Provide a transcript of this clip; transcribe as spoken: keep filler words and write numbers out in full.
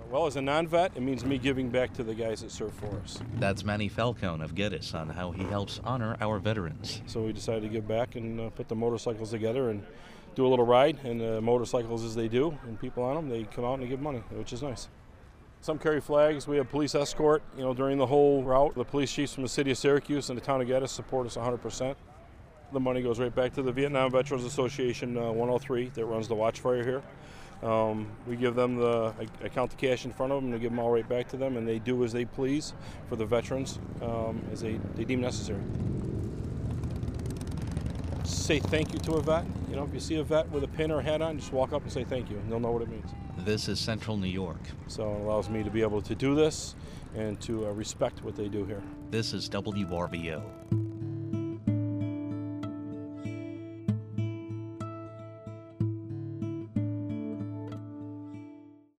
Well, as a non-vet, it means me giving back to the guys that serve for us. That's Manny Falcone of Geddes on how he helps honor our veterans. So we decided to give back and uh, put the motorcycles together and do a little ride. And uh, motorcycles, as they do, and people on them, they come out and they give money, which is nice. Some carry flags. We have police escort, you know, during the whole route. The police chiefs from the city of Syracuse and the town of Geddes support us one hundred percent. The money goes right back to the Vietnam Veterans Association uh, one oh three that runs the Watchfire here. Um, we give them the, I, I count the cash in front of them and give them all right back to them, and they do as they please for the veterans um, as they, they deem necessary. Say thank you to a vet. You know, if you see a vet with a pin or a hat on, just walk up and say thank you, and they'll know what it means. This is Central New York. So it allows me to be able to do this and to uh, respect what they do here. This is W R B O.